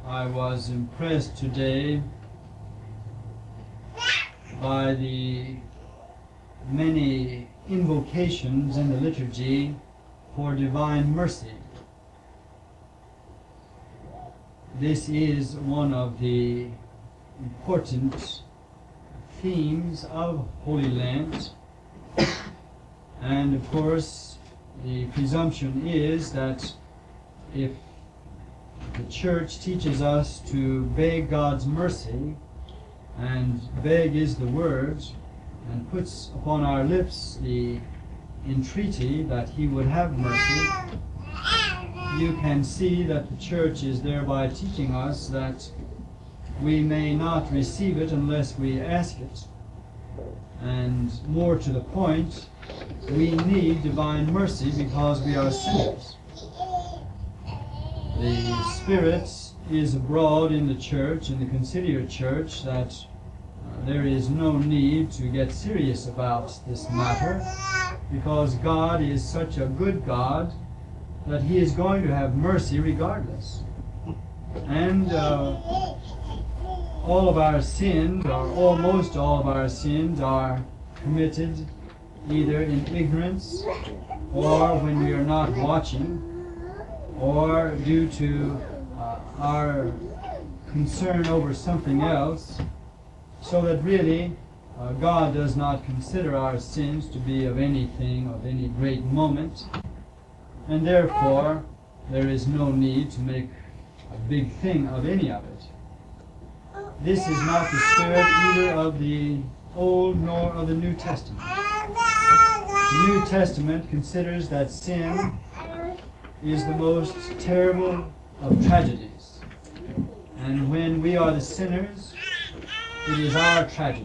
I was impressed today by the many invocations in the liturgy for divine mercy. This is one of the important themes of Holy Lent, and of course the presumption is that if the Church teaches us to beg God's mercy, and beg is the word, and puts upon our lips the entreaty that He would have mercy, you can see that the Church is thereby teaching us that we may not receive it unless we ask it. And more to the point, we need divine mercy because we are sinners. The Spirit is abroad in the Church, in the Conciliar Church, that there is no need to get serious about this matter, because God is such a good God that He is going to have mercy regardless. And all of our sins, or almost all of our sins, are committed either in ignorance, or when we are not watching, or due to our concern over something else, so that really God does not consider our sins to be of anything, of any great moment, and therefore there is no need to make a big thing of any of it. This is not the spirit either of the Old nor of the New Testament. The New Testament considers that sin is the most terrible of tragedies. And when we are the sinners, it is our tragedy.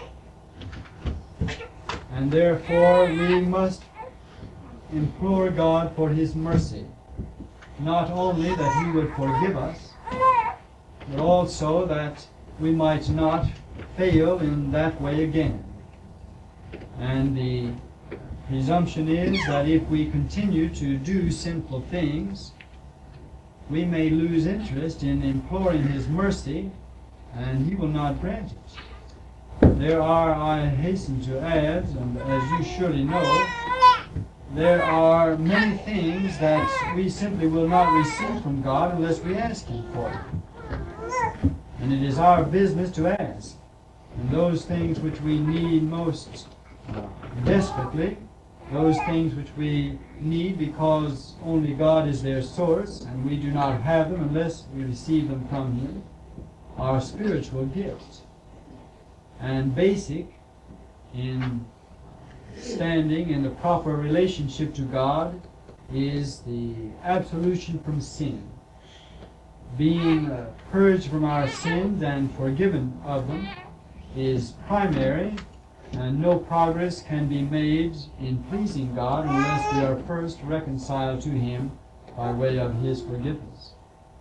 And therefore we must implore God for His mercy. Not only that He would forgive us, but also that we might not fail in that way again. And the presumption is that if we continue to do sinful things, we may lose interest in imploring His mercy, and He will not grant it. There are, I hasten to add, and as you surely know, there are many things that we simply will not receive from God unless we ask Him for it. And it is our business to ask. And those things which we need most desperately, those things which we need because only God is their source, and we do not have them unless we receive them from Him, are spiritual gifts. And basic in standing in the proper relationship to God is the absolution from sin. Being purged from our sins and forgiven of them is primary, and no progress can be made in pleasing God unless we are first reconciled to Him by way of His forgiveness.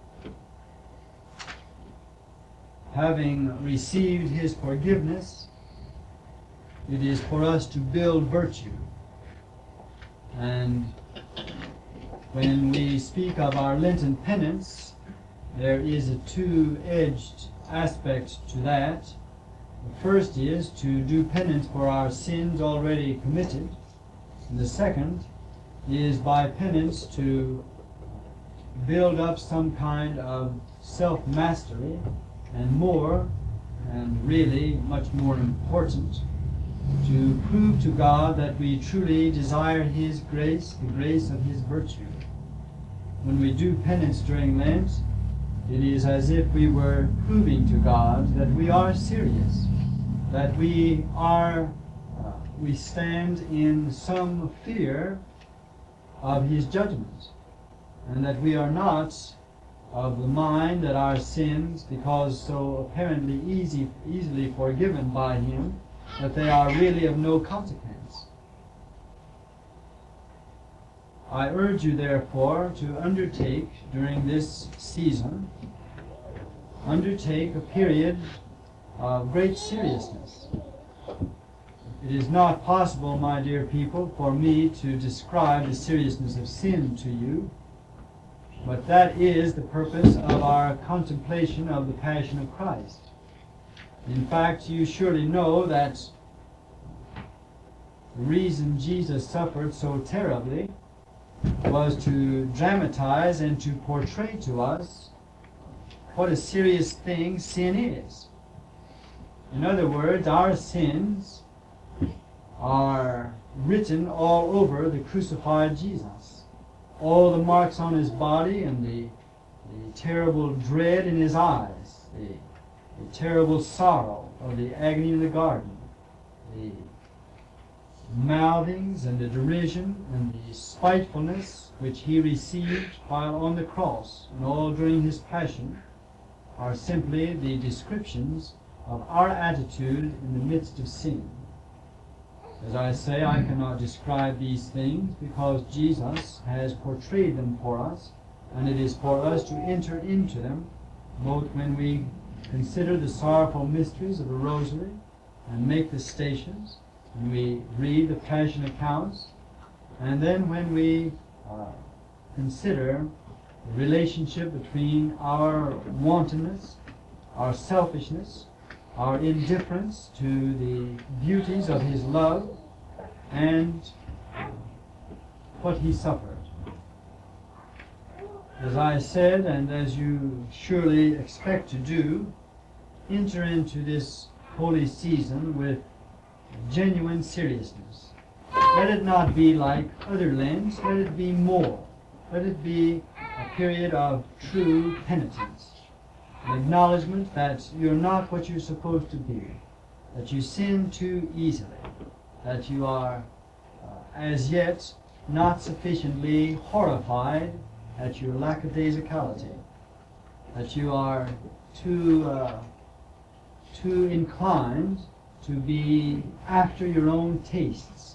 Having received His forgiveness, it is for us to build virtue. And when we speak of our Lenten penance, there is a two-edged aspect to that. The first is to do penance for our sins already committed. And the second is by penance to build up some kind of self-mastery, and more, and really much more important, to prove to God that we truly desire His grace, the grace of His virtue. When we do penance during Lent, it is as if we were proving to God that we are serious, that we stand in some fear of His judgment, and that we are not of the mind that our sins, because so apparently easily forgiven by Him, that they are really of no consequence. I urge you, therefore, to undertake during this season, undertake a period of great seriousness. It is not possible, my dear people, for me to describe the seriousness of sin to you. But that is the purpose of our contemplation of the Passion of Christ. In fact, you surely know that the reason Jesus suffered so terribly was to dramatize and to portray to us what a serious thing sin is. In other words, our sins are written all over the crucified Jesus. All the marks on his body and the terrible dread in his eyes, the terrible sorrow of the agony in the garden, the mouthings and the derision and the spitefulness which he received while on the cross and all during his passion are simply the descriptions of our attitude in the midst of sin. As I say, I cannot describe these things because Jesus has portrayed them for us, and it is for us to enter into them, both when we consider the sorrowful mysteries of the Rosary and make the stations, and we read the Passion accounts, and then when we consider the relationship between our wantonness, our selfishness, our indifference to the beauties of his love, and what he suffered. As I said, and as you surely expect to do, enter into this holy season with genuine seriousness. Let it not be like other Lents, let it be more. Let it be a period of true penitence, an acknowledgement that you're not what you're supposed to be, that you sin too easily, that you are as yet not sufficiently horrified at your lackadaisicality, that you are too inclined to be after your own tastes.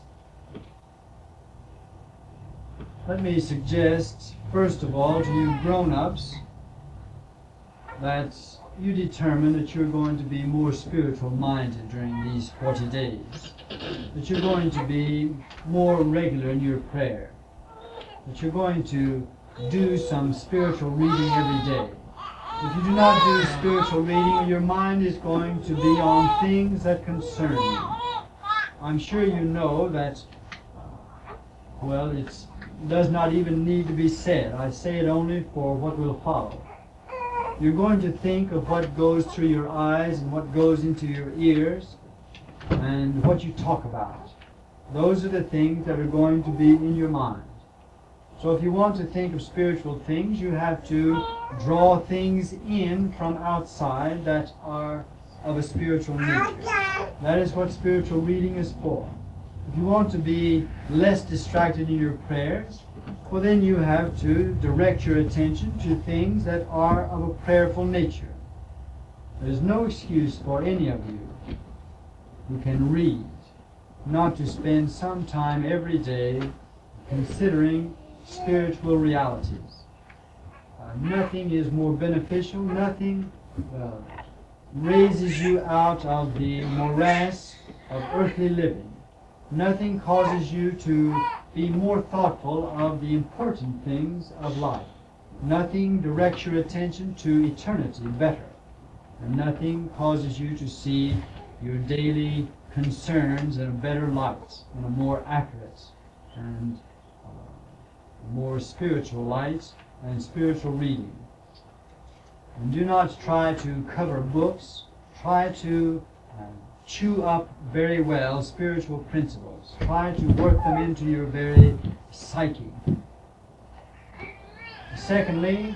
Let me suggest, first of all, to you grown-ups, that you determine that you're going to be more spiritual-minded during these 40 days, that you're going to be more regular in your prayer, that you're going to do some spiritual reading every day. If you do not do spiritual reading, your mind is going to be on things that concern you. I'm sure you know that, it does not even need to be said. I say it only for what will follow. You're going to think of what goes through your eyes and what goes into your ears and what you talk about. Those are the things that are going to be in your mind. So if you want to think of spiritual things, you have to draw things in from outside that are of a spiritual nature. That is what spiritual reading is for. If you want to be less distracted in your prayers, well, then you have to direct your attention to things that are of a prayerful nature. There's no excuse for any of you who can read not to spend some time every day considering spiritual realities. Nothing is more beneficial, nothing raises you out of the morass of earthly living. Nothing causes you to be more thoughtful of the important things of life. Nothing directs your attention to eternity better. And nothing causes you to see your daily concerns in a better light, in a more accurate and more spiritual light and spiritual reading. And do not try to cover books. Try to chew up very well spiritual principles. Try to work them into your very psyche. Secondly,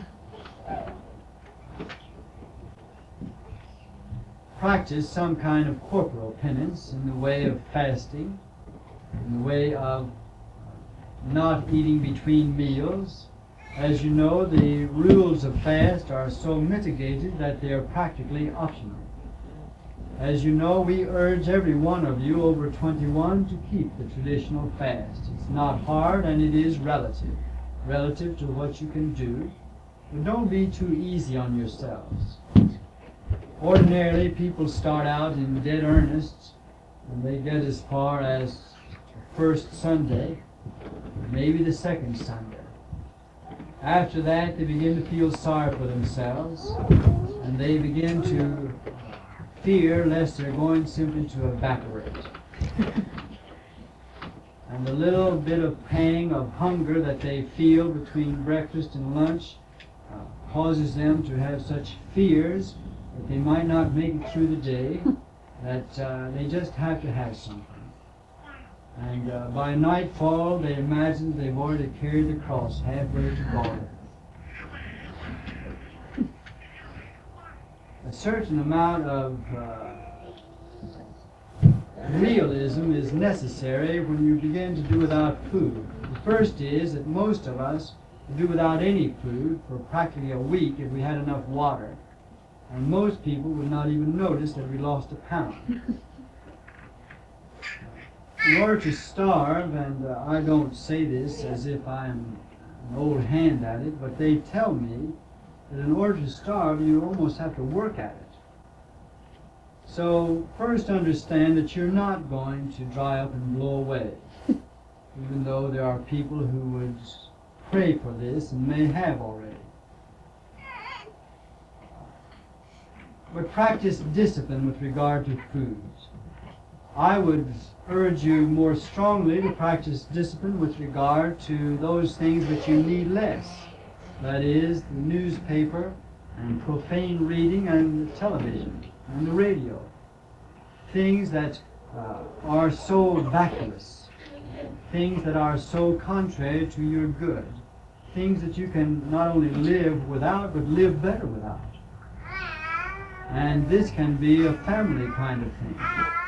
practice some kind of corporal penance in the way of fasting, in the way of not eating between meals. As you know, the rules of fast are so mitigated that they are practically optional. As you know, we urge every one of you over 21 to keep the traditional fast. It's not hard and it is relative to what you can do. But don't be too easy on yourselves. Ordinarily, people start out in dead earnest and they get as far as the first Sunday, maybe the second Sunday. After that, they begin to feel sorry for themselves, and they begin to fear lest they're going simply to evaporate. And the little bit of pang of hunger that they feel between breakfast and lunch causes them to have such fears that they might not make it through the day, that they just have to have something. And by nightfall, they imagine they've already carried the cross halfway to Golgotha. A certain amount of realism is necessary when you begin to do without food. The first is that most of us do without any food for practically a week if we had enough water. And most people would not even notice that we lost a pound. In order to starve, and I don't say this as if I'm an old hand at it, but they tell me that in order to starve, you almost have to work at it. So first understand that you're not going to dry up and blow away, even though there are people who would pray for this and may have already. But practice discipline with regard to foods. I would urge you more strongly to practice discipline with regard to those things that you need less. That is, the newspaper and profane reading and the television and the radio. Things that are so vacuous. Things that are so contrary to your good. Things that you can not only live without, but live better without. And this can be a family kind of thing.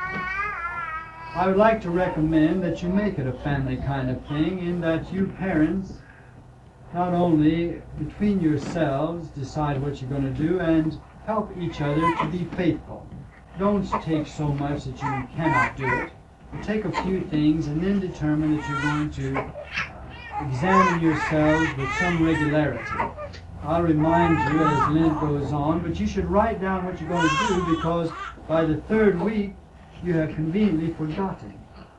I would like to recommend that you make it a family kind of thing, in that you parents not only between yourselves decide what you're going to do and help each other to be faithful. Don't take so much that you cannot do it. Take a few things and then determine that you're going to examine yourselves with some regularity. I'll remind you as Lent goes on, but you should write down what you're going to do, because by the third week you have conveniently forgotten.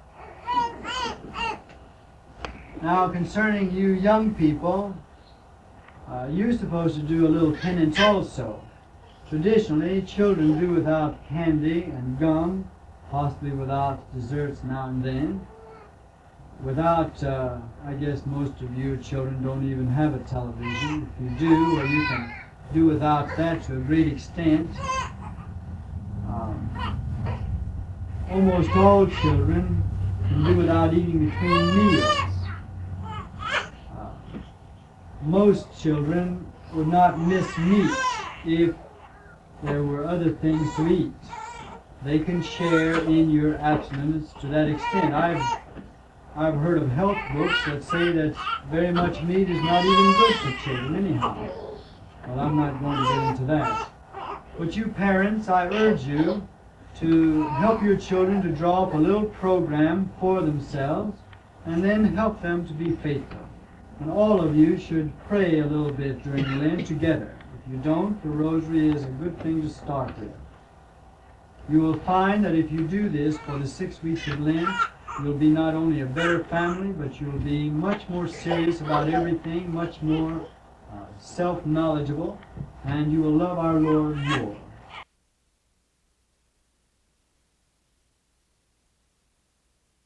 Now, concerning you young people, you're supposed to do a little penance also. Traditionally, children do without candy and gum, possibly without desserts now and then. Without, I guess most of you children don't even have a television. If you do, well, you can do without that to a great extent. Almost all children can do without eating between meals. Most children would not miss meat if there were other things to eat. They can share in your abstinence to that extent. I've heard of health books that say that very much meat is not even good for children anyhow. Well, I'm not going to get into that. But you parents, I urge you to help your children to draw up a little program for themselves and then help them to be faithful. And all of you should pray a little bit during Lent together. If you don't, the rosary is a good thing to start with. You will find that if you do this for the 6 weeks of Lent, you'll be not only a better family, but you'll be much more serious about everything, much more self-knowledgeable, and you will love our Lord more.